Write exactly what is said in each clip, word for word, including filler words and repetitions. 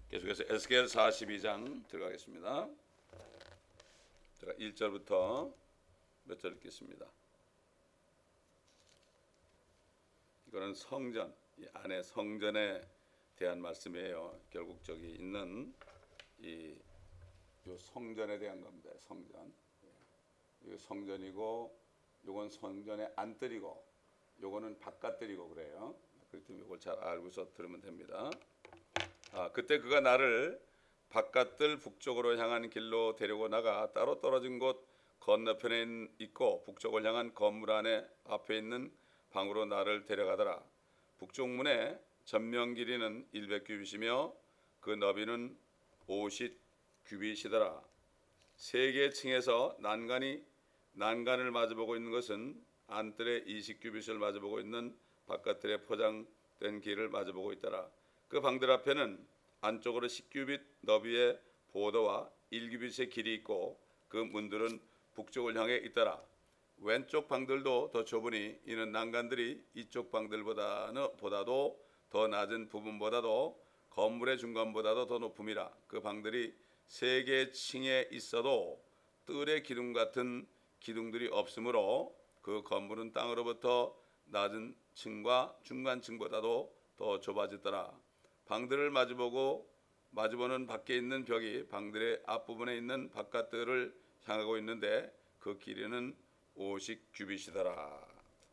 계속해서 에스겔 사십이 장 들어가겠습니다. 제가 일 절부터 몇 절 읽겠습니다. 이거는 성전, 이 안에 성전에 대한 말씀이에요. 결국 저기 있는 이 요 성전에 대한 겁니다. 성전. 이거 성전이고, 요건 성전의 안뜰이고, 요거는 바깥뜰이고 그래요. 그렇기 때문에 이걸 잘 알고서 들으면 됩니다. 아, 그때 그가 나를 바깥뜰 북쪽으로 향한 길로 데리고 나가 따로 떨어진 곳 건너편에 있고 북쪽을 향한 건물 안에 앞에 있는 방으로 나를 데려가더라. 북쪽 문의 전면 길이는 백 규빗이며 그 너비는 오십 규빗이더라. 세 개 층에서 난간이 난간을 마주보고 있는 것은 안뜰에 이십 규빗을 마주보고 있는 바깥뜰에 포장된 길을 마주보고 있더라. 그 방들 앞에는 안쪽으로 십 규빗 너비의 보도와 일 규빗의 길이 있고 그 문들은 북쪽을 향해 있더라. 왼쪽 방들도 더 좁으니 이는 난간들이 이쪽 방들보다는 보다도 더 낮은 부분보다도 건물의 중간보다도 더 높음이라. 그 방들이 세 개 층에 있어도 뜰의 기둥 같은 기둥들이 없으므로 그 건물은 땅으로부터 낮은 층과 중간 층보다도 더 좁아졌더라. 방들을 마주보고 마주보는 밖에 있는 벽이 방들의 앞부분에 있는 바깥뜰을 향하고 있는데 그 길이는 오십 규빗이더라.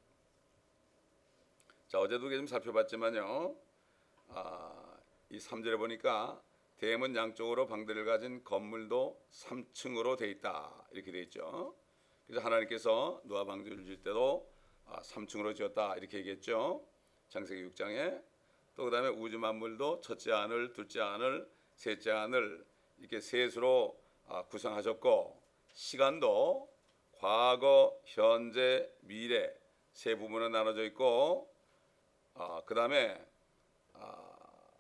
자, 어제도 좀 살펴봤지만요. 아, 이 삼 절에 보니까 대문 양쪽으로 방들을 가진 건물도 삼 층으로 돼 있다. 이렇게 돼 있죠. 그래서 하나님께서 노아 방주를 지을 때도 아, 삼 층으로 지었다. 이렇게 얘기했죠. 창세기 육 장에. 또 그다음에 우주 만물도 첫째 안을, 둘째 안을, 셋째 안을 이렇게 셋으로 아, 구성하셨고 시간도 과거, 현재, 미래 세 부분으로 나눠져 있고 아, 그다음에 아,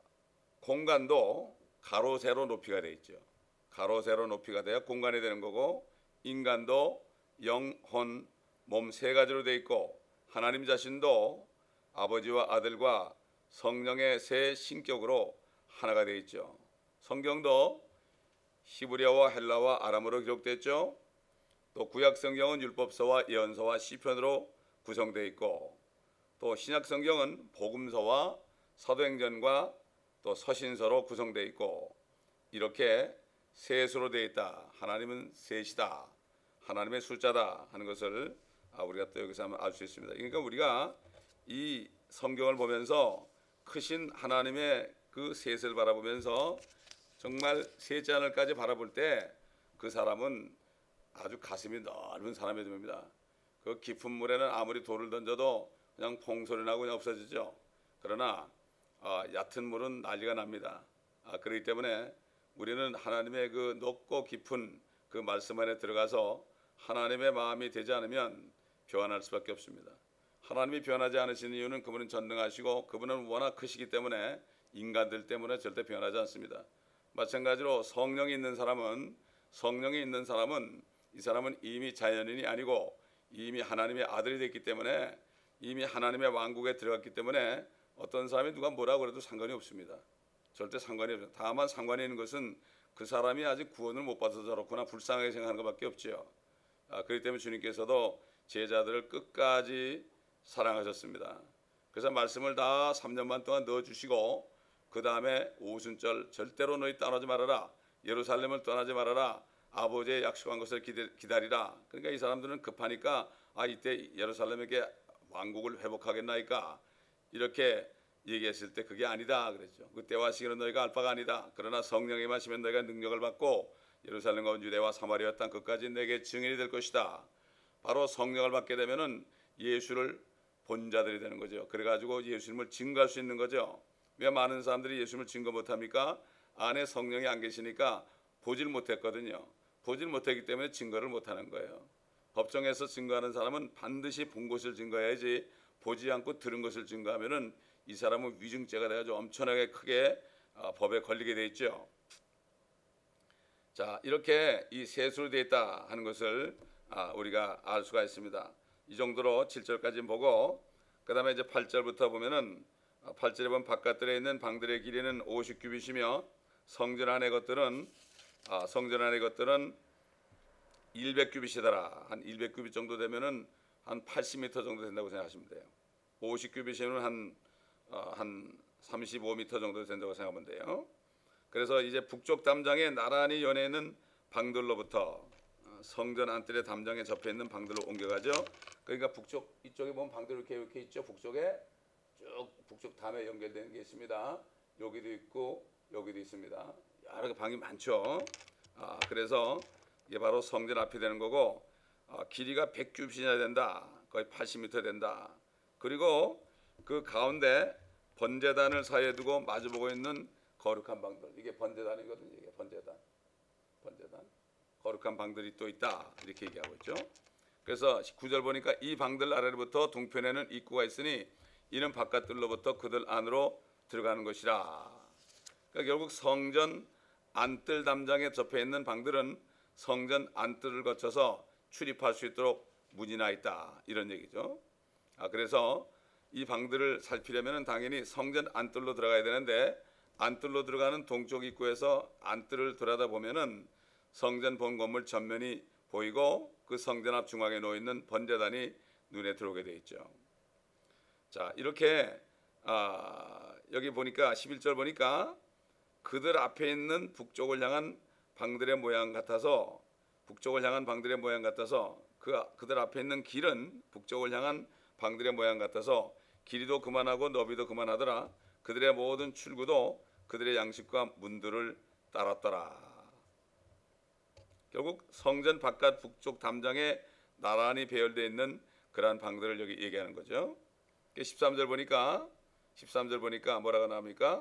공간도 가로 세로 높이가 되어 있죠. 가로 세로 높이가 돼야 공간이 되는 거고 인간도 영혼, 몸 세 가지로 되어 있고 하나님 자신도 아버지와 아들과 성령의 세 신격으로 하나가 되어 있죠. 성경도 히브리어와 헬라와 아람어로 기록됐죠. 또 구약 성경은 율법서와 예언서와 시편으로 구성되어 있고 또 신약 성경은 복음서와 사도행전과 또 서신서로 구성되어 있고 이렇게 셋으로 되어 있다. 하나님은 셋이다. 하나님의 숫자다 하는 것을 우리가 또 여기서 한번 알 수 있습니다. 그러니까 우리가 이 성경을 보면서 크신 하나님의 그 셋을 바라보면서 정말 셋째 하늘까지 바라볼 때 그 사람은 아주 가슴이 넓은 사람이 됩니다. 그 깊은 물에는 아무리 돌을 던져도 그냥 퐁소리 나고 그냥 없어지죠. 그러나 아, 얕은 물은 난리가 납니다. 아, 그렇기 때문에 우리는 하나님의 그 높고 깊은 그 말씀 안에 들어가서 하나님의 마음이 되지 않으면 변할 수밖에 없습니다. 하나님이 변하지 않으시는 이유는 그분은 전능하시고 그분은 워낙 크시기 때문에 인간들 때문에 절대 변하지 않습니다. 마찬가지로 성령이 있는 사람은 성령이 있는 사람은 이 사람은 이미 자연인이 아니고 이미 하나님의 아들이 됐기 때문에 이미 하나님의 왕국에 들어갔기 때문에 어떤 사람이 누가 뭐라고 그래도 상관이 없습니다. 절대 상관이 없어요. 다만 상관이 있는 것은 그 사람이 아직 구원을 못 받아서 그렇구나 불쌍하게 생각하는 것밖에 없죠. 아, 그렇기 때문에 주님께서도 제자들을 끝까지 사랑하셨습니다. 그래서 말씀을 다 삼 년 반 동안 넣어주시고 그 다음에 오순절 절대로 너희 떠나지 말아라. 예루살렘을 떠나지 말아라. 아버지의 약속한 것을 기다리라. 그러니까 이 사람들은 급하니까 아 이때 예루살렘에게 왕국을 회복하겠나이까 이렇게 얘기했을 때 그게 아니다 그랬죠. 그때와 시기는 너희가 알 바가 아니다. 그러나 성령이 마시면 너희가 능력을 받고 예루살렘과 유대와 사마리아 땅 끝까지 내게 증인이 될 것이다. 바로 성령을 받게 되면은 예수를 본 자들이 되는 거죠. 그래가지고 예수님을 증거할 수 있는 거죠. 왜 많은 사람들이 예수님을 증거 못합니까? 안에 성령이 안 계시니까 보질 못했거든요. 보질 못했기 때문에 증거를 못하는 거예요. 법정에서 증거하는 사람은 반드시 본 것을 증거해야지 보지 않고 들은 것을 증거하면은 이 사람은 위증죄가 돼가지고 엄청나게 크게 법에 걸리게 돼 있죠. 자, 이렇게 이 셋으로 되어 있다 하는 것을 우리가 알 수가 있습니다. 이 정도로 칠 절까지 보고 그 다음에 이제 팔 절부터 보면은 팔 절에 보면 바깥들에 있는 방들의 길이는 오십 규빗이며 성전 안의 것들은 아, 성전 안의 것들은 백 규빗이더라. 한 백 규빗 정도 되면은 한 팔십 미터 정도 된다고 생각하시면 돼요. 오십 규빗이면 한 어, 한 삼십오 미터 정도 된다고 생각하면 돼요. 그래서 이제 북쪽 담장에 나란히 연해 있는 방들로부터 성전 안뜰의 담장에 접해 있는 방들로 옮겨가죠. 그러니까 북쪽 이쪽에 보면 방들 이렇게 이렇게 있죠. 북쪽에 쭉 북쪽 담에 연결되는 게 있습니다. 여기도 있고 여기도 있습니다. 여러 개 방이 많죠. 아, 그래서 이게 바로 성전 앞이 되는 거고 아, 길이가 백 규빗이나 된다. 거의 팔십 미터 된다. 그리고 그 가운데 번제단을 사이에 두고 마주보고 있는 거룩한 방들. 이게 번제단이거든요. 이게 번제단. 번제단. 거룩한 방들이 또 있다. 이렇게 얘기하고 있죠. 그래서 구 절 보니까 이 방들 아래로부터 동편에는 입구가 있으니 이는 바깥들로부터 그들 안으로 들어가는 것이라. 그러니까 결국 성전 안뜰 담장에 접해 있는 방들은 성전 안뜰을 거쳐서 출입할 수 있도록 문이 나 있다. 이런 얘기죠. 아, 그래서 이 방들을 살피려면 당연히 성전 안뜰로 들어가야 되는데 안뜰로 들어가는 동쪽 입구에서 안뜰을 들여다보면은 성전 본 건물 전면이 보이고 그 성전 앞 중앙에 놓여 있는 번제단이 눈에 들어오게 돼 있죠. 자, 이렇게 아, 여기 보니까 십일 절 보니까 그들 앞에 있는 북쪽을 향한 방들의 모양 같아서 북쪽을 향한 방들의 모양 같아서 그 그들 앞에 있는 길은 북쪽을 향한 방들의 모양 같아서 길이도 그만하고 너비도 그만하더라. 그들의 모든 출구도 그들의 양식과 문들을 따랐더라. 결국 성전 바깥 북쪽 담장에 나란히 배열되어 있는 그러한 방들을 여기 얘기하는 거죠. 십삼 절 보니까 십삼 절 보니까 뭐라고 나옵니까?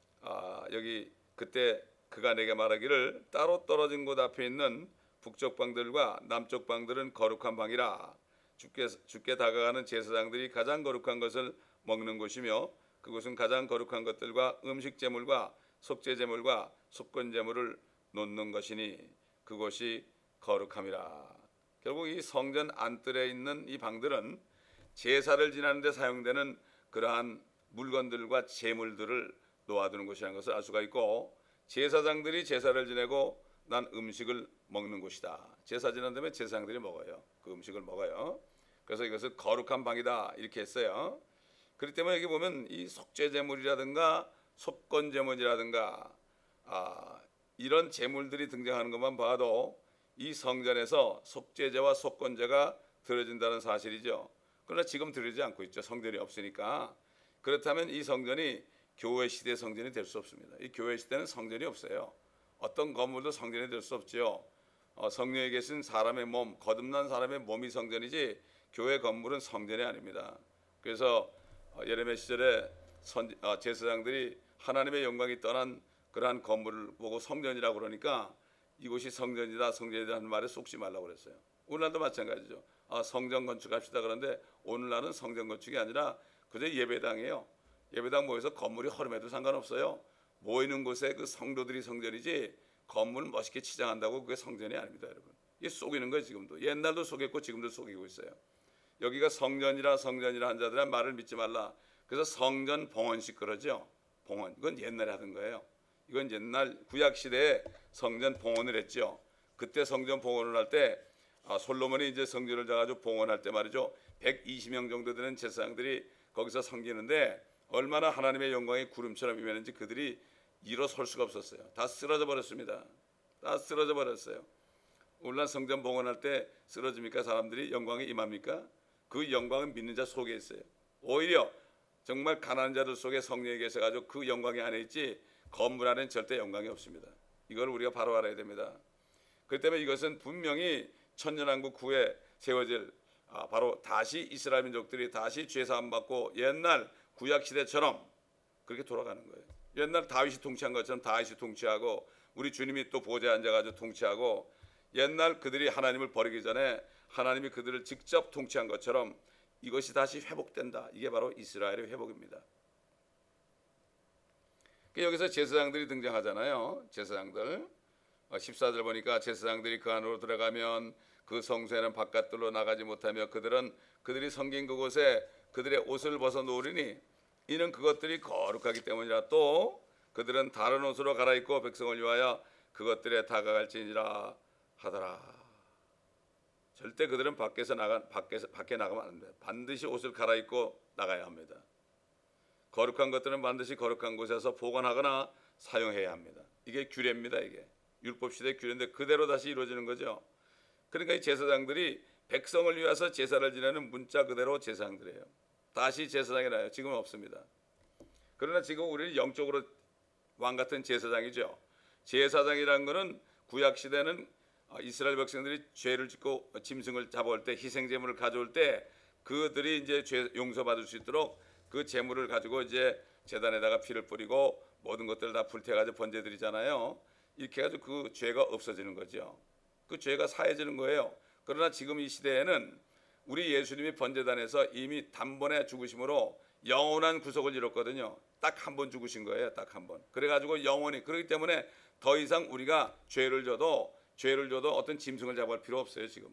아, 여기 그때 그가 내게 말하기를 따로 떨어진 곳 앞에 있는 북쪽 방들과 남쪽 방들은 거룩한 방이라. 주께, 주께 다가가는 제사장들이 가장 거룩한 것을 먹는 곳이며 그곳은 가장 거룩한 것들과 음식 제물과 속죄 제물과 속건 제물을 놓는 것이니 그곳이 거룩함이라. 결국 이 성전 안뜰에 있는 이 방들은 제사를 지내는 데 사용되는 그러한 물건들과 제물들을 놓아두는 곳이라는 것을 알 수가 있고 제사장들이 제사를 지내고 난 음식을 먹는 곳이다. 제사 지난 다음에 제사장들이 먹어요. 그 음식을 먹어요. 그래서 이것을 거룩한 방이다 이렇게 했어요. 그렇기 때문에 여기 보면 이 속죄 제물이라든가 속건 제물이라든가 아, 이런 제물들이 등장하는 것만 봐도 이 성전에서 속죄제와 속건제가 드려진다는 사실이죠. 그러나 지금 드리지 않고 있죠. 성전이 없으니까. 그렇다면 이 성전이 교회 시대 성전이 될 수 없습니다. 이 교회 시대는 성전이 없어요. 어떤 건물도 성전이 될 수 없죠. 어, 성령에 계신 사람의 몸, 거듭난 사람의 몸이 성전이지 교회 건물은 성전이 아닙니다. 그래서 어, 예레미야 시절에 선, 어, 제사장들이 하나님의 영광이 떠난 그러한 건물을 보고 성전이라고 그러니까 이곳이 성전이다 성전이라는 말에 속지 말라고 그랬어요. 오늘날도 마찬가지죠. 아, 성전 건축합시다 그런데 오늘날은 성전 건축이 아니라 그저 예배당이에요. 예배당 모여서 건물이 허름해도 상관없어요. 모이는 곳에 그 성도들이 성전이지 건물 멋있게 치장한다고 그게 성전이 아닙니다, 여러분. 이게 속이는 거예요. 지금도 옛날도 속였고 지금도 속이고 있어요. 여기가 성전이라 성전이라 한 자들은 말을 믿지 말라. 그래서 성전 봉헌식 그러죠. 봉헌 이건 옛날에 하던 거예요. 이건 옛날 구약 시대에 성전 봉헌을 했죠. 그때 성전 봉헌을 할 때 아, 솔로몬이 이제 성전을 잡아가지고 봉헌할 때 말이죠. 백이십 명 정도 되는 제사장들이 거기서 섬기는데 얼마나 하나님의 영광이 구름처럼 임했는지 그들이 일어설 수가 없었어요. 다 쓰러져 버렸습니다. 다 쓰러져 버렸어요. 오늘날 성전 봉헌할 때 쓰러집니까? 사람들이 영광이 임합니까? 그 영광은 믿는 자 속에 있어요. 오히려 정말 가난한 자들 속에 성령이 계셔가지고 그 영광이 안에 있지 건물 안에는 절대 영광이 없습니다. 이걸 우리가 바로 알아야 됩니다. 그렇기 때문에 이것은 분명히 천년왕국 후에 세워질 아, 바로 다시 이스라엘 민족들이 다시 죄 사함 받고 옛날 구약 시대처럼 그렇게 돌아가는 거예요. 옛날 다윗이 통치한 것처럼 다윗이 통치하고 우리 주님이 또 보좌에 앉아가지고 통치하고 옛날 그들이 하나님을 버리기 전에 하나님이 그들을 직접 통치한 것처럼 이것이 다시 회복된다. 이게 바로 이스라엘의 회복입니다. 여기서 제사장들이 등장하잖아요. 제사장들 십사 절 보니까 제사장들이 그 안으로 들어가면 그 성소에는 바깥들로 나가지 못하며 그들은 그들이 섬긴 그곳에 그들의 옷을 벗어 놓으리니 이는 그것들이 거룩하기 때문이라. 또 그들은 다른 옷으로 갈아입고 백성을 위하여 그것들에 다가갈지니라 하더라. 절대 그들은 밖에서 나가 밖에서 밖에 나가면 안 됩니다. 반드시 옷을 갈아입고 나가야 합니다. 거룩한 것들은 반드시 거룩한 곳에서 보관하거나 사용해야 합니다. 이게 규례입니다. 이게 율법 시대 규례인데 그대로 다시 이루어지는 거죠. 그러니까 이 제사장들이 백성을 위해서 제사를 지내는 문자 그대로 제사장들이에요. 다시 제사장이 나요. 지금은 없습니다. 그러나 지금 우리는 영적으로 왕 같은 제사장이죠. 제사장이라는 것은 구약 시대는 이스라엘 백성들이 죄를 짓고 짐승을 잡아올 때 희생 제물을 가져올 때 그들이 이제 죄 용서받을 수 있도록 그 제물을 가지고 이제 제단에다가 피를 뿌리고 모든 것들을 다 불태워가지고 번제드리잖아요. 이렇게 해가지고 그 죄가 없어지는 거죠. 그 죄가 사해지는 거예요. 그러나 지금 이 시대에는 우리 예수님이 번제단에서 이미 단번에 죽으심으로 영원한 구속을 이뤘거든요. 딱 한 번 죽으신 거예요. 딱 한 번. 그래가지고 영원히 그렇기 때문에 더 이상 우리가 죄를 져도 죄를 져도 어떤 짐승을 잡을 필요 없어요. 지금은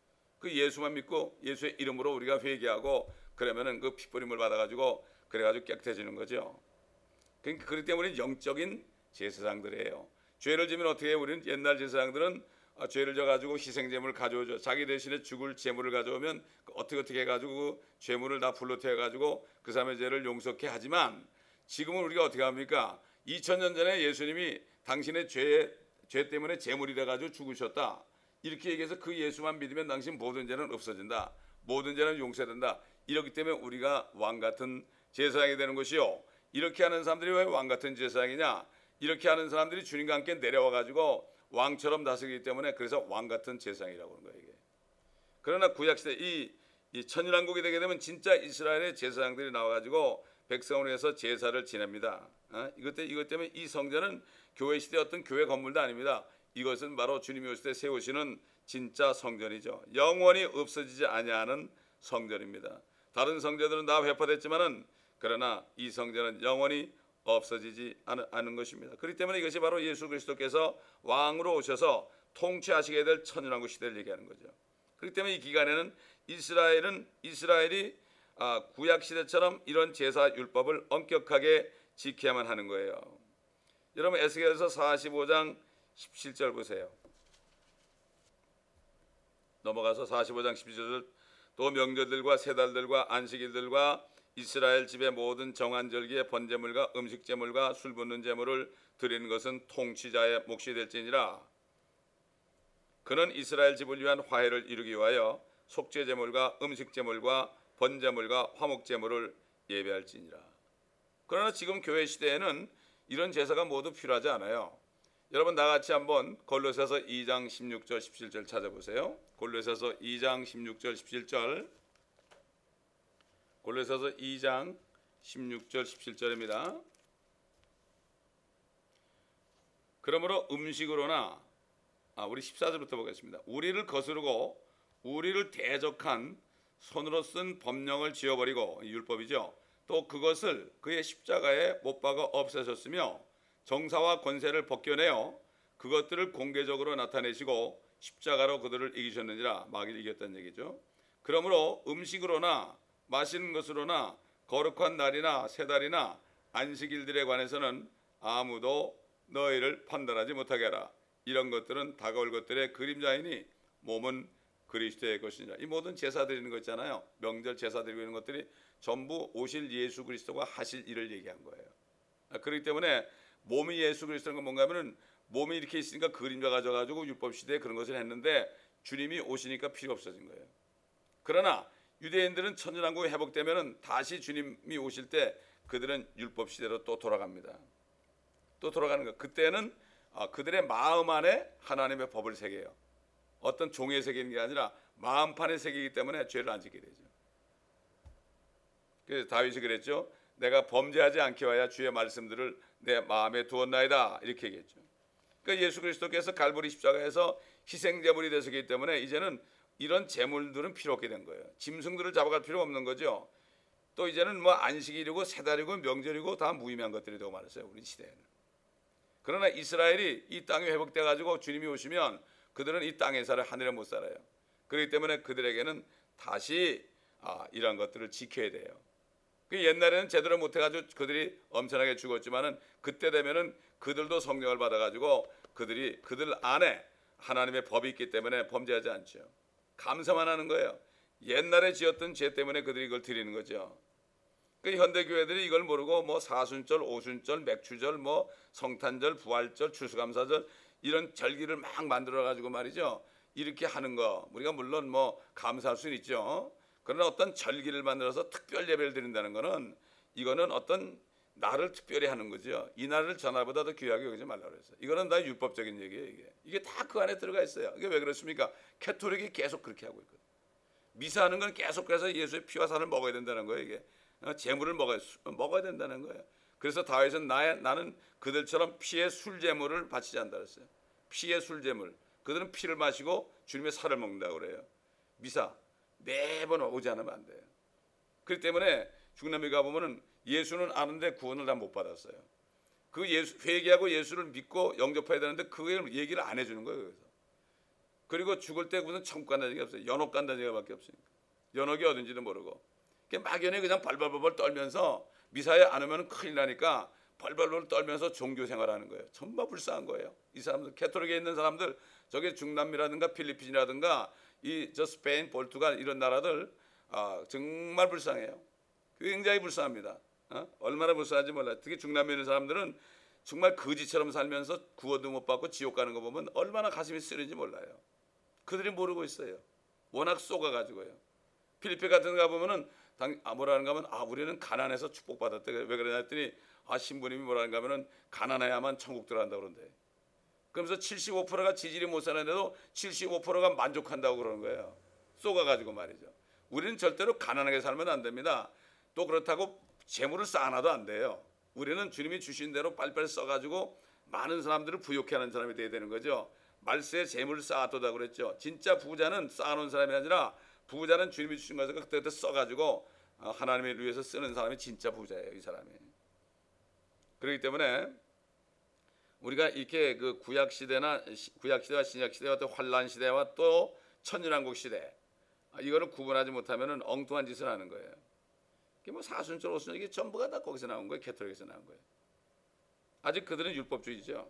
그 예수만 믿고 예수의 이름으로 우리가 회개하고 그러면은 그 피뿌림을 받아가지고 그래가지고 깨끗해지는 거죠. 그러니까 그렇기 때문에 영적인 제사장들이에요. 죄를 지면 어떻게 해요? 우리는 옛날 제사장들은 아, 죄를 져가지고 희생제물을 가져오죠. 자기 대신에 죽을 제물을 가져오면 어떻게 어떻게 해가지고 그 죄물을 다 불로 태워가지고 그 사람의 죄를 용서케 하지만 지금은 우리가 어떻게 합니까? 이천 년 전에 예수님이 당신의 죄, 죄 때문에 제물이 돼가지고 죽으셨다. 이렇게 얘기해서 그 예수만 믿으면 당신 모든 죄는 없어진다. 모든 죄는 용서된다. 이렇기 때문에 우리가 왕 같은 제사장이 되는 것이요. 이렇게 하는 사람들이 왜 왕 같은 제사장이냐? 이렇게 하는 사람들이 주님과 함께 내려와가지고 왕처럼 다스리기 때문에 그래서 왕 같은 제사장이라고 하는 거예요. 이게. 그러나 구약시대 이, 이 천일왕국이 되게 되면 진짜 이스라엘의 제사장들이 나와가지고 백성을 위해서 제사를 지냅니다. 어? 이것, 때, 이것 때문에 이 성전은 교회 시대 어떤 교회 건물도 아닙니다. 이것은 바로 주님이 오실 때 세우시는 진짜 성전이죠. 영원히 없어지지 아니하는 성전입니다. 다른 성전들은 다 회파됐지만은 그러나 이 성전은 영원히 없어지지 않은 것입니다. 그렇기 때문에 이것이 바로 예수 그리스도께서 왕으로 오셔서 통치하시게 될 천년왕국 시대를 얘기하는 거죠. 그렇기 때문에 이 기간에는 이스라엘은 이스라엘이 구약 시대처럼 이런 제사 율법을 엄격하게 지켜야만 하는 거예요. 여러분 에스겔서 사십오 장 십칠 절 보세요. 넘어가서 사십오 장 십칠 절 또 명절들과 세 달들과 안식일들과 이스라엘 집의 모든 정한 절기의 번제물과 음식제물과 술 붓는 제물을 드리는 것은 통치자의 몫이 될지니라. 그는 이스라엘 집을 위한 화해를 이루기 위하여 속죄제물과 음식제물과 번제물과 화목제물을 예배할지니라. 그러나 지금 교회 시대에는 이런 제사가 모두 필요하지 않아요. 여러분 나같이 한번 골로새서 이 장 십육 절 십칠 절 찾아보세요. 골로새서 이 장 십육 절 십칠 절 골로새서 이 장 십육 절 십칠 절입니다. 그러므로 음식으로나 아, 우리 십사 절부터 보겠습니다. 우리를 거스르고 우리를 대적한 손으로 쓴 법령을 지워버리고 율법이죠. 또 그것을 그의 십자가에 못 박아 없애셨으며 정사와 권세를 벗겨내어 그것들을 공개적으로 나타내시고 십자가로 그들을 이기셨느니라. 마귀를 이겼다는 얘기죠. 그러므로 음식으로나 마시는 것으로나 거룩한 날이나 세 달이나 안식일들에 관해서는 아무도 너희를 판단하지 못하게 하라. 이런 것들은 다가올 것들의 그림자이니 몸은 그리스도의 것이니라. 이 모든 제사 드리는 거 있잖아요. 명절 제사 드리고 있는 것들이 전부 오실 예수 그리스도가 하실 일을 얘기한 거예요. 그렇기 때문에 몸이 예수 그리스도는 건 뭔가 하면은 몸이 이렇게 있으니까 그림자 가져가지고 율법 시대에 그런 것을 했는데 주님이 오시니까 필요 없어진 거예요. 그러나 유대인들은 천년왕국이 회복되면은 다시 주님이 오실 때 그들은 율법 시대로 또 돌아갑니다. 또 돌아가는 거. 그때는 그들의 마음 안에 하나님의 법을 새겨요. 어떤 종의 새기는 게 아니라 마음판에 새기기 때문에 죄를 안 짓게 되죠. 그래서 다윗이 그랬죠. 내가 범죄하지 않게 하여 주의 말씀들을 내 마음에 두었나이다. 이렇게 얘기했죠. 그러니까 예수 그리스도께서 갈보리 십자가에서 희생제물이 되셨기 때문에 이제는 이런 제물들은 필요 없게 된 거예요. 짐승들을 잡아갈 필요 없는 거죠. 또 이제는 뭐 안식일이고 세 달이고 명절이고 다 무의미한 것들이 되고 말았어요. 우리 시대에는. 그러나 이스라엘이 이 땅이 회복돼 가지고 주님이 오시면 그들은 이 땅에 살아 하늘에 못 살아요. 그렇기 때문에 그들에게는 다시 아, 이러한 것들을 지켜야 돼요. 그 옛날에는 제대로 못해가지고 그들이 엄청나게 죽었지만은 그때 되면은 그들도 성령을 받아가지고 그들이 그들 안에 하나님의 법이 있기 때문에 범죄하지 않죠. 감사만 하는 거예요. 옛날에 지었던 죄 때문에 그들이 이걸 드리는 거죠. 그 현대 교회들이 이걸 모르고 뭐 사순절, 오순절, 맥추절, 뭐 성탄절, 부활절, 추수감사절 이런 절기를 막 만들어 가지고 말이죠. 이렇게 하는 거 우리가 물론 뭐 감사할 수는 있죠. 그러나 어떤 절기를 만들어서 특별 예배를 드린다는 거는 이거는 어떤 나를 특별히 하는 거죠. 이 날을 전날보다 더 귀하게 여기지 말라고 그랬어요. 이거는 다 율법적인 얘기예요. 이게 이게 다 그 안에 들어가 있어요. 이게 왜 그렇습니까? 캐톨릭이 계속 그렇게 하고 있거든요. 미사하는 건 계속 그래서 예수의 피와 살을 먹어야 된다는 거예요. 이게 제물을 먹어야, 먹어야 된다는 거예요. 그래서 다윗은 나의, 나는 그들처럼 피의 술 제물을 바치지 않는다 그랬어요. 피의 술 제물. 그들은 피를 마시고 주님의 살을 먹는다고 그래요. 미사 매번 오지 않으면 안 돼요. 그렇기 때문에 중남미 가보면은 예수는 아는데 구원을 다 못 받았어요. 그 예수 회개하고 예수를 믿고 영접해야 되는데 그 얘기를 안 해주는 거예요. 그래서 그리고 죽을 때 무슨 천국 간다는 얘기가 없어요. 연옥 간다는 얘기밖에 없으니까. 연옥이 어딘지도 모르고 막연히 그냥 발발발발 떨면서 미사에 안 오면 큰일 나니까 발발발 떨면서 종교 생활하는 거예요. 정말 불쌍한 거예요. 이 사람들 캐톨릭에 있는 사람들 저게 중남미라든가 필리핀이라든가 이 저 스페인, 포르투갈 이런 나라들 아, 정말 불쌍해요. 굉장히 불쌍합니다. 어? 얼마나 불쌍한지 몰라요. 특히 중남미 있는 사람들은 정말 거지처럼 살면서 구원도 못 받고 지옥 가는 거 보면 얼마나 가슴이 쓰는지 몰라요. 그들이 모르고 있어요. 워낙 쏘가가지고요. 필리핀 같은 데 가보면은 당, 아, 뭐라는가 하면 아 우리는 가난해서 축복받았대. 왜 그러냐 했더니 아 신부님이 뭐라는가 하면은 가난해야만 천국 들어간다고 그런대. 그러면서 칠십오 퍼센트가 지질이 못 사는데도 칠십오 퍼센트가 만족한다고 그러는 거예요. 쏘가가지고 말이죠. 우리는 절대로 가난하게 살면 안 됩니다. 또 그렇다고 재물을 쌓아놔도 안 돼요. 우리는 주님이 주신 대로 빨리빨리 써가지고 많은 사람들을 부욕해 하는 사람이 돼야 되는 거죠. 말세에 재물을 쌓아두다 그랬죠. 진짜 부자는 쌓아놓은 사람이 아니라 부자는 주님이 주신 것을 그때그때 써가지고 하나님을 위해서 쓰는 사람이 진짜 부자예요. 이 사람이. 그렇기 때문에 우리가 이렇게 그 구약 시대나 구약 시대와 신약 시대와 또 환란 시대와 또 천년왕국 시대 이거를 구분하지 못하면은 엉뚱한 짓을 하는 거예요. 이게 뭐 사순절, 오순절 이게 전부가 다 거기서 나온 거예요. 캐톨릭에서 나온 거예요. 아직 그들은 율법주의죠.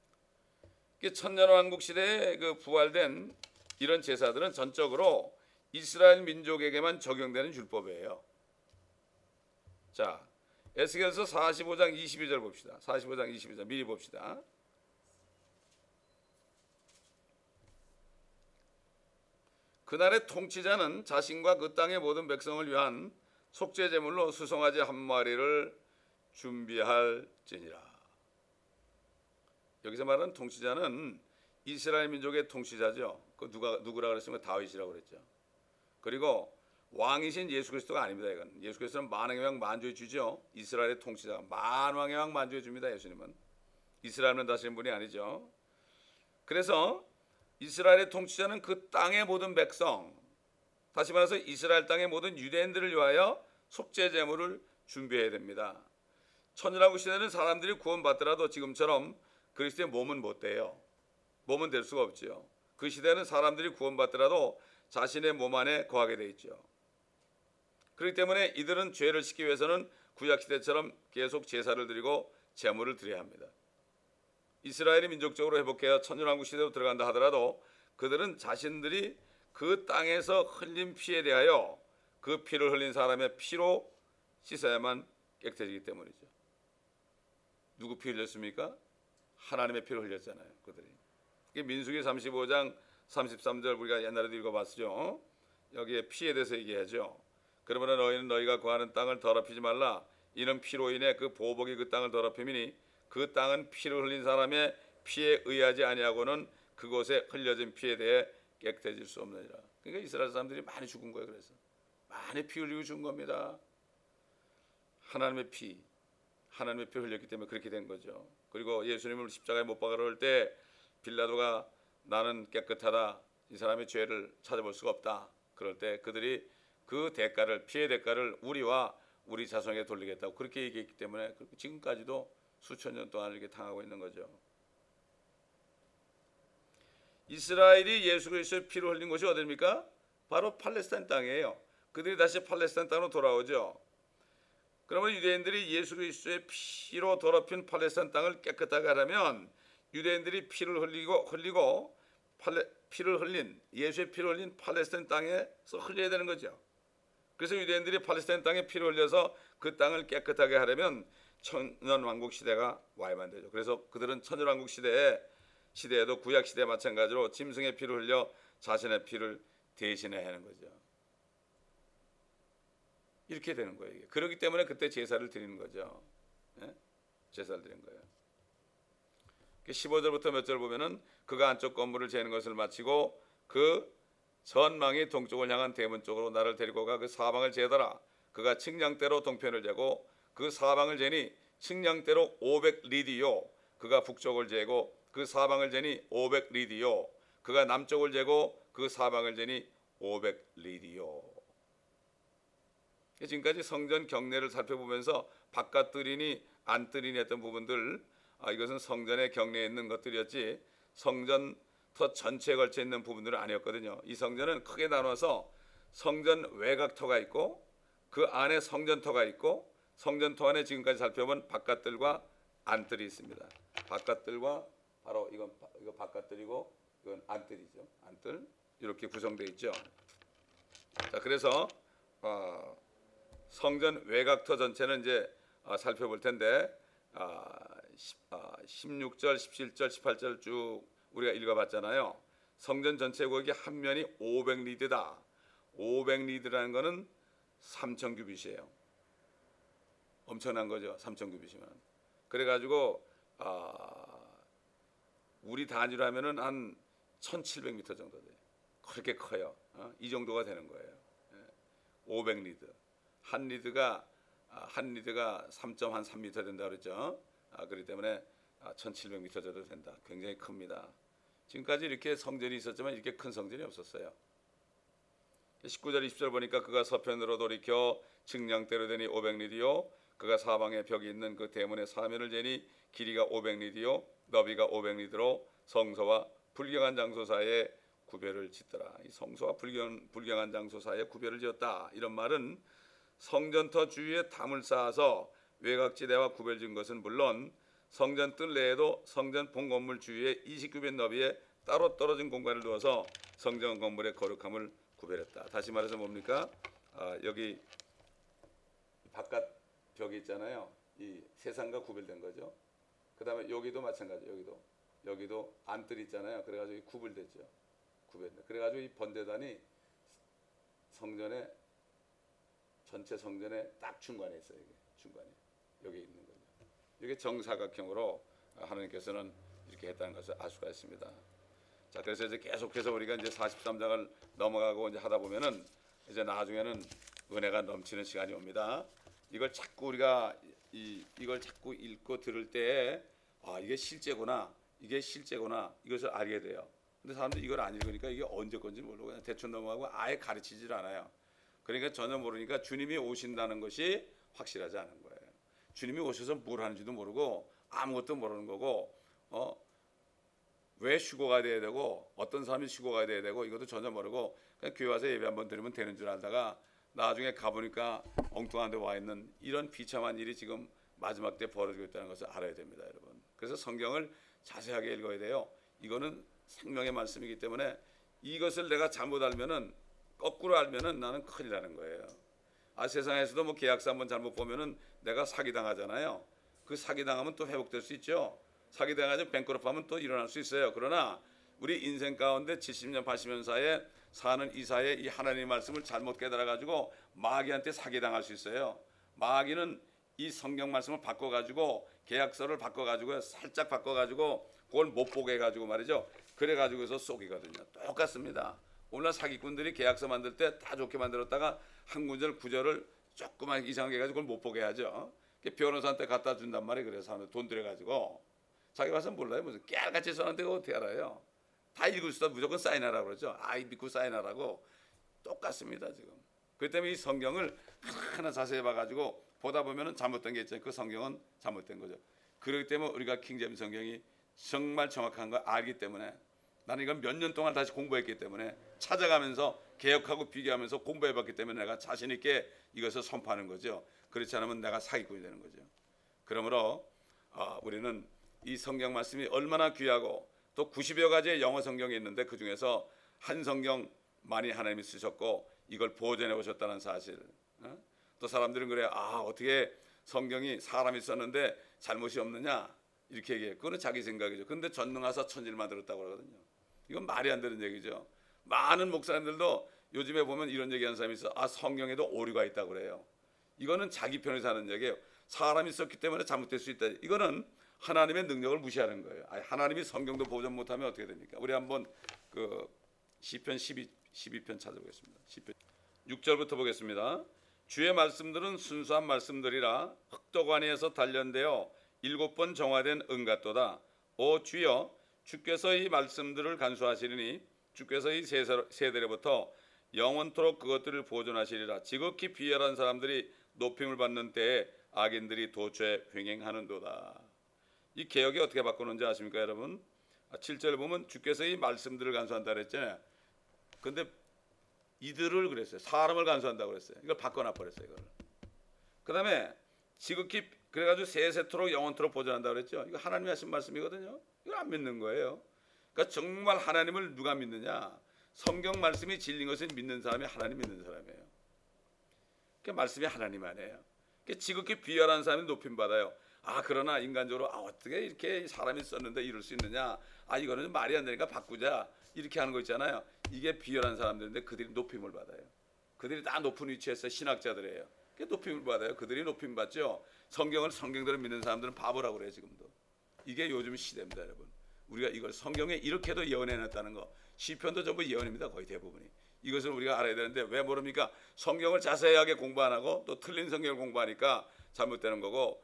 천년왕국 시대에 그 부활된 이런 제사들은 전적으로 이스라엘 민족에게만 적용되는 율법이에요. 자, 에스겔서 사십오 장 이십이 절 봅시다. 사십오 장 이십이 절 미리 봅시다. 그날의 통치자는 자신과 그 땅의 모든 백성을 위한 속죄 제물로 수송아지 한 마리를 준비할지니라. 여기서 말하는 통치자는 이스라엘 민족의 통치자죠. 그 누가 누구라 그랬으면 다윗이라고 그랬죠. 그리고 왕이신 예수 그리스도가 아닙니다. 이건 예수 그리스도는 만왕의 왕 만주의 주죠. 이스라엘의 통치자 만왕의 왕 만주의 주입니다. 예수님은 이스라엘은 다스리는 분이 아니죠. 그래서 이스라엘의 통치자는 그 땅의 모든 백성, 다시 말해서 이스라엘 땅의 모든 유대인들을 위하여 속죄 제물을 준비해야 됩니다. 천년왕국 시대는 사람들이 구원받더라도 지금처럼 그리스도의 몸은 못 돼요. 몸은 될 수가 없지요. 그 시대는 사람들이 구원받더라도 자신의 몸 안에 거하게 돼 있죠. 그렇기 때문에 이들은 죄를 씻기 위해서는 구약 시대처럼 계속 제사를 드리고 제물을 드려야 합니다. 이스라엘이 민족적으로 회복해야 천년왕국 시대로 들어간다 하더라도 그들은 자신들이 그 땅에서 흘린 피에 대하여 그 피를 흘린 사람의 피로 씻어야만 깨끗해지기 때문이죠. 누구 피 흘렸습니까? 하나님의 피를 흘렸잖아요. 그들이. 민수기 삼십오 장 삼십삼 절 우리가 옛날에도 읽어봤죠. 여기에 피에 대해서 얘기하죠. 그러므로 너희는 너희가 거하는 땅을 더럽히지 말라. 이는 피로 인해 그 보복이 그 땅을 더럽힘이니 그 땅은 피를 흘린 사람의 피에 의하지 아니하고는 그곳에 흘려진 피에 대해 깨끗해질 수 없느니라. 그러니까 이스라엘 사람들이 많이 죽은 거예요. 그래서 많이 피 흘리고 죽은 겁니다. 하나님의 피, 하나님의 피 흘렸기 때문에 그렇게 된 거죠. 그리고 예수님을 십자가에 못 박으러 올 때 빌라도가 나는 깨끗하다, 이 사람의 죄를 찾아볼 수가 없다. 그럴 때 그들이 그 대가를, 피의 대가를 우리와 우리 자손에게 돌리겠다고 그렇게 얘기했기 때문에 지금까지도 수천 년 동안 이렇게 당하고 있는 거죠. 이스라엘이 예수 그리스도의 피를 흘린 곳이 어디입니까? 바로 팔레스타인 땅이에요. 그들이 다시 팔레스타인 땅으로 돌아오죠. 그러면 유대인들이 예수 그리스도의 피로 더럽힌 팔레스타인 땅을 깨끗하게 하려면 유대인들이 피를 흘리고 흘리고 팔레, 피를 흘린 예수의 피를 흘린 팔레스타인 땅에서 흘려야 되는 거죠. 그래서 유대인들이 팔레스타인 땅에 피를 흘려서 그 땅을 깨끗하게 하려면 천년 왕국 시대가 와야만 되죠. 그래서 그들은 천년 왕국 시대에 시대에도 구약 시대 마찬가지로 짐승의 피를 흘려 자신의 피를 대신해야 하는 거죠. 이렇게 되는 거예요. 이게. 그렇기 때문에 그때 제사를 드리는 거죠. 예? 제사를 드리는 거예요. 십오 절부터 몇 절 보면은 그가 안쪽 건물을 재는 것을 마치고 그 전망이 동쪽을 향한 대문 쪽으로 나를 데리고 가 그 사방을 재더라. 그가 측량대로 동편을 재고 그 사방을 재니 측량대로 오백 리디요. 그가 북쪽을 재고 그 사방을 재니 오백 리디요. 그가 남쪽을 재고 그 사방을 재니 오백 리디요. 지금까지 성전 경내를 살펴보면서 바깥 뜰이니 안 뜰이니 했던 부분들, 아, 이것은 성전의 경내에 있는 것들이었지 성전 터 전체에 걸쳐 있는 부분들은 아니었거든요. 이 성전은 크게 나눠서 성전 외곽터가 있고 그 안에 성전터가 있고 성전터 안에 지금까지 살펴본 바깥뜰과 안뜰이 있습니다. 바깥뜰과 바로 이건 이거 바깥뜰이고 이건 안뜰이죠. 안뜰 이렇게 구성되어 있죠. 자, 그래서 어, 성전 외곽터 전체는 이제 어, 살펴볼 텐데 어, 십육 절, 십칠 절, 십팔 절 쭉 우리가 읽어봤잖아요. 성전 전체 구역이 한 면이 오백 리드다. 오백 리드라는 거는 삼천 규빗이에요. 엄청난 거죠. 삼천 규빗이면. 그래가지고 어, 우리 단위로 하면은 한 천칠백 미터 정도 돼요. 그렇게 커요. 어? 이 정도가 되는 거예요. 오백 리드. 한 리드가 한 리드가 삼 점 삼 미터 된다 그랬죠. 아, 그렇기 때문에 천칠백 미터 정도 된다. 굉장히 큽니다. 지금까지 이렇게 성전이 있었지만 이렇게 큰 성전이 없었어요. 십구 절 이십 절 보니까 그가 서편으로 돌이켜 측량대로 되니 오백 리디요. 그가 사방에 벽이 있는 그 대문의 사면을 재니 길이가 오백 리디요. 너비가 오백 리드로 성소와 불경한 장소 사이에 구별을 짓더라. 이 성소와 불경, 불경한 장소 사이에 구별을 지었다. 이런 말은 성전터 주위에 담을 쌓아서 외곽지대와 구별진 것은 물론 성전 뜰 내에도 성전 본 건물 주위에 이십 규빗 너비에 따로 떨어진 공간을 두어서 성전 건물의 거룩함을 구별했다. 다시 말해서 뭡니까? 아, 여기 바깥 벽이 있잖아요. 이 세상과 구별된 거죠. 그 다음에 여기도 마찬가지. 여기도 여기도 안뜰 있잖아요. 그래가지고 구별됐죠. 구별돼. 그래가지고 이 번제단이 성전의 전체 성전의 딱 중간에 있어요. 이게 중간에 여기 있는 거죠. 이게 정사각형으로 하나님께서는 이렇게 했다는 것을 알 수가 있습니다. 자, 그래서 이제 계속해서 우리가 이제 사십삼 장을 넘어가고 이제 하다 보면은 이제 나중에는 은혜가 넘치는 시간이 옵니다. 이걸 자꾸 우리가 이 이걸 자꾸 읽고 들을 때 아, 이게 실제구나, 이게 실제구나 이것을 알게 돼요. 근데 사람들이 이걸 안 읽으니까 이게 언제 건지 모르고 그냥 대충 넘어가고 아예 가르치질 않아요. 그러니까 전혀 모르니까 주님이 오신다는 것이 확실하지 않은 거예요. 주님이 오셔서 뭘 하는지도 모르고 아무것도 모르는 거고, 어? 왜 휴거가 돼야 되고 어떤 사람이 휴거가 돼야 되고 이것도 전혀 모르고 그냥 교회 와서 예배 한번 드리면 되는 줄 알다가 나중에 가보니까 엉뚱한 데 와 있는 이런 비참한 일이 지금 마지막 때 벌어지고 있다는 것을 알아야 됩니다, 여러분. 그래서 성경을 자세하게 읽어야 돼요. 이거는 생명의 말씀이기 때문에 이것을 내가 잘못 알면은 거꾸로 알면은 나는 큰일 나는 거예요. 아, 세상에서도 뭐 계약서 한번 잘못 보면은 내가 사기 당하잖아요. 그 사기 당하면 또 회복될 수 있죠. 사기 당하면 뱅크럽하면 또 일어날 수 있어요. 그러나 우리 인생 가운데 칠십 년 팔십 년 사이에 사는 이 사이에 이 하나님의 말씀을 잘못 깨달아 가지고 마귀한테 사기 당할 수 있어요. 마귀는 이 성경 말씀을 바꿔 가지고 계약서를 바꿔 가지고 살짝 바꿔 가지고 그걸 못 보게 해 가지고 말이죠. 그래 가지고서 속이거든요. 똑같습니다. 오늘 사기꾼들이 계약서 만들 때 다 좋게 만들었다가 한 구절 구절을 조그만 이상하게 해가지고 그걸 못 보게 하죠. 변호사한테 갖다 준단 말이에요. 그래서 돈 들여가지고 자기 봐서 몰라요. 무슨 깨알같이 써놨는데 그거 어떻게 알아요? 다 읽을 수다 무조건 사인하라고 그러죠. 아이 믿고 사인하라고. 똑같습니다 지금. 그렇기 때문에 이 성경을 하나 자세히 봐가지고 보다 보면은 잘못된 게 있잖아요. 그 성경은 잘못된 거죠. 그렇기 때문에 우리가 킹제임스 성경이 정말 정확한 걸 알기 때문에 나는 이건 몇 년 동안 다시 공부했기 때문에 찾아가면서 개혁하고 비교하면서 공부해봤기 때문에 내가 자신 있게 이것을 선포하는 거죠. 그렇지 않으면 내가 사기꾼이 되는 거죠. 그러므로 아, 우리는 이 성경 말씀이 얼마나 귀하고 또 구십여 가지의 영어 성경이 있는데 그 중에서 한 성경 많이 하나님이 쓰셨고 이걸 보존해 오셨다는 사실. 어? 또 사람들은 그래요. 아, 어떻게 성경이 사람이 썼는데 잘못이 없느냐 이렇게 얘기해요. 그거는 자기 생각이죠. 그런데 전능하사 천지를 만들었다고 그러거든요. 이건 말이 안 되는 얘기죠. 많은 목사님들도 요즘에 보면 이런 얘기하는 사람이 있어. 아, 성경에도 오류가 있다고 그래요. 이거는 자기 편에서 하는 얘기예요. 사람이 썼기 때문에 잘못될 수 있다. 이거는 하나님의 능력을 무시하는 거예요. 아니, 하나님이 성경도 보존 못하면 어떻게 됩니까? 우리 한번 그 시편 십이, 십이 편 찾아보겠습니다. 시편 육 절부터 보겠습니다. 주의 말씀들은 순수한 말씀들이라 흑도관에서 단련되어 일곱 번 정화된 은 같도다. 오 주여, 주께서 이 말씀들을 간수하시리니 주께서 이 세대로부터 영원토록 그것들을 보존하시리라. 지극히 비열한 사람들이 높임을 받는 때에 악인들이 도처에 횡행하는도다. 이 개혁이 어떻게 바꾸는지 아십니까, 여러분? 칠 절 보면 주께서 이 말씀들을 간수한다 그랬잖아요. 근데 이들을 그랬어요. 사람을 간수한다고 그랬어요. 이걸 바꿔놔 버렸어요. 이걸. 그다음에 지극히 그래가지고 세세토록 영원토록 보존한다 그랬죠. 이거 하나님이 하신 말씀이거든요. 이걸 안 믿는 거예요. 그러니까 정말 하나님을 누가 믿느냐? 성경 말씀이 진리인 것을 믿는 사람이 하나님 믿는 사람이에요. 그 말씀이 하나님 아니에요. 지극히 비열한 사람이 높임 받아요. 아, 그러나 인간적으로 아, 어떻게 이렇게 사람이 썼는데 이럴 수 있느냐? 아, 이거는 말이 안 되니까 바꾸자. 이렇게 하는 거 있잖아요. 이게 비열한 사람들인데 그들이 높임을 받아요. 그들이 다 높은 위치에서 신학자들이에요. 높임을 받아요. 그들이 높임 받죠. 성경을 성경대로 믿는 사람들은 바보라고 그래요. 지금도. 이게 요즘 시대입니다, 여러분. 우리가 이걸 성경에 이렇게도 예언해놨다는 거. 시편도 전부 예언입니다. 거의 대부분이. 이것을 우리가 알아야 되는데 왜 모릅니까? 성경을 자세하게 공부 안 하고 또 틀린 성경을 공부하니까 잘못되는 거고.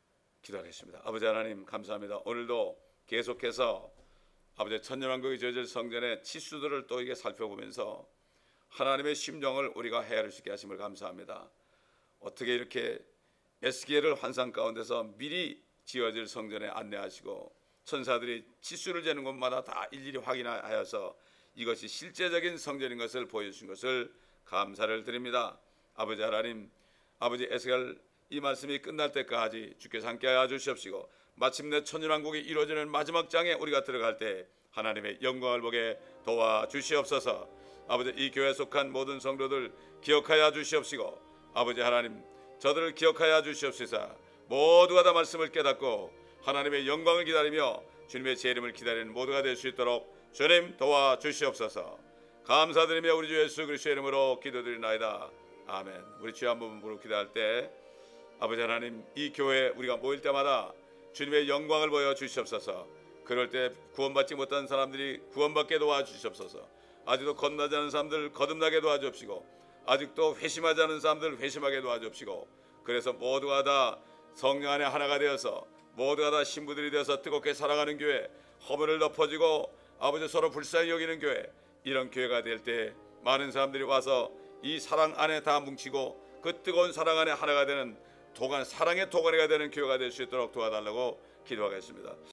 기도하겠습니다. 아버지 하나님 감사합니다. 오늘도 계속해서 아버지 천년왕국의 저질 성전의 치수들을 또 이게 살펴보면서 하나님의 심정을 우리가 헤아릴 수 있게 하심을 감사합니다. 어떻게 이렇게 에스겔을 환상 가운데서 미리 지어질 성전에 안내하시고 천사들이 치수를 재는 곳마다 다 일일이 확인하여서 이것이 실제적인 성전인 것을 보여주신 것을 감사를 드립니다. 아버지 하나님, 아버지 에스겔 이 말씀이 끝날 때까지 주께서 함께하여 주시옵시고 마침내 천년왕국이 이루어지는 마지막 장에 우리가 들어갈 때 하나님의 영광을 보게 도와주시옵소서. 아버지, 이 교회에 속한 모든 성도들 기억하여 주시옵시고 아버지 하나님, 저들을 기억하여 주시옵소서. 모두가 다 말씀을 깨닫고 하나님의 영광을 기다리며 주님의 재림을 기다리는 모두가 될 수 있도록 주님 도와주시옵소서. 감사드리며 우리 주 예수 그리스도의 이름으로 기도드리나이다. 아멘. 우리 주여 한번 부르고 기도할 때 아버지 하나님, 이 교회에 우리가 모일 때마다 주님의 영광을 보여 주시옵소서. 그럴 때 구원받지 못한 사람들이 구원받게 도와주시옵소서. 아직도 겁나지 않은 사람들 거듭나게 도와주옵시고 아직도 회심하지 않은 사람들 회심하게 도와주옵시고 그래서 모두가 다 성령 안에 하나가 되어서 모두가 다 신부들이 되어서 뜨겁게 사랑하는 교회, 허물을 덮어지고 아버지 서로 불쌍히 여기는 교회, 이런 교회가 될 때 많은 사람들이 와서 이 사랑 안에 다 뭉치고 그 뜨거운 사랑 안에 하나가 되는 도간, 사랑의 도가니가 되는 교회가 될 수 있도록 도와달라고 기도하겠습니다.